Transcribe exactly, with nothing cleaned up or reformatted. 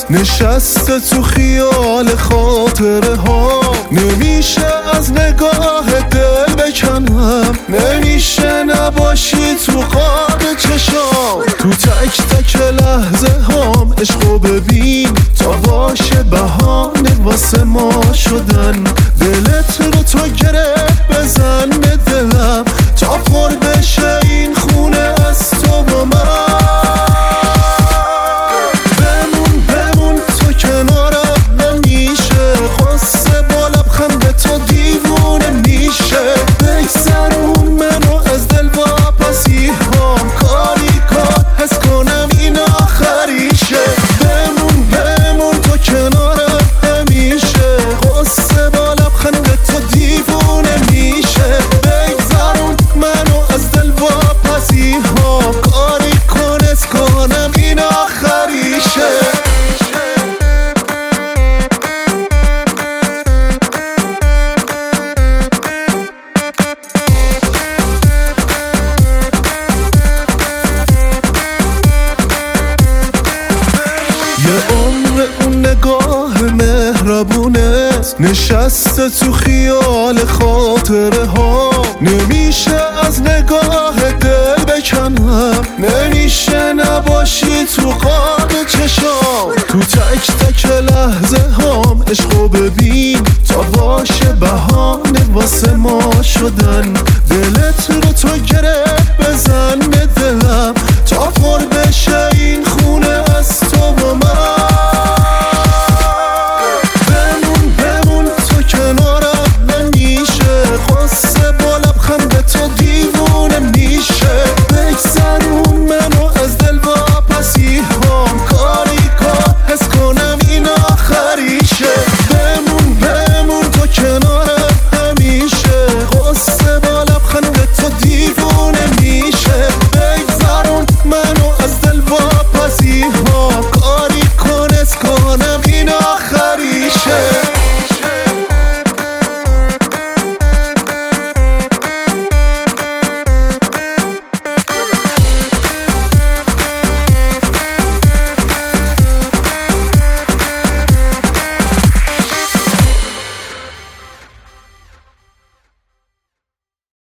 نشسته تو خیال خاطره ها. نمیشه از نگاه دل بکنم، نمیشه نباشی تو قاب چشام. تو تک تک لحظه هام عشقو ببین تا باشه بهانه واسه ما شدن. دلت رو تو گره بزن به دلم تا پر بشه این خونه از تو و من. بمون بمون تو کنارم نمیشه، قصه با لبخند تو دیوونه میشه. بگذرون منو از دل واپسی هم، کاری کار حس کنم این آخریشه. بمون بمون تو کنارم همیشه، قصه با لبخند تو دیوونه میشه. بگذرون منو از دل واپسی هم، کاری کن حس کنم این آخریشه. یه عمر اون نگاه مهربونت نشسته تو خیال خاطره ها. نمیشه از نگاه دل بکنم، نمیشه نباشی تو قاب چشام. تو تک تک لحظه هام عشقو ببین تا باشه بهانه واسه ما شدن. دلت رو تو گره بزن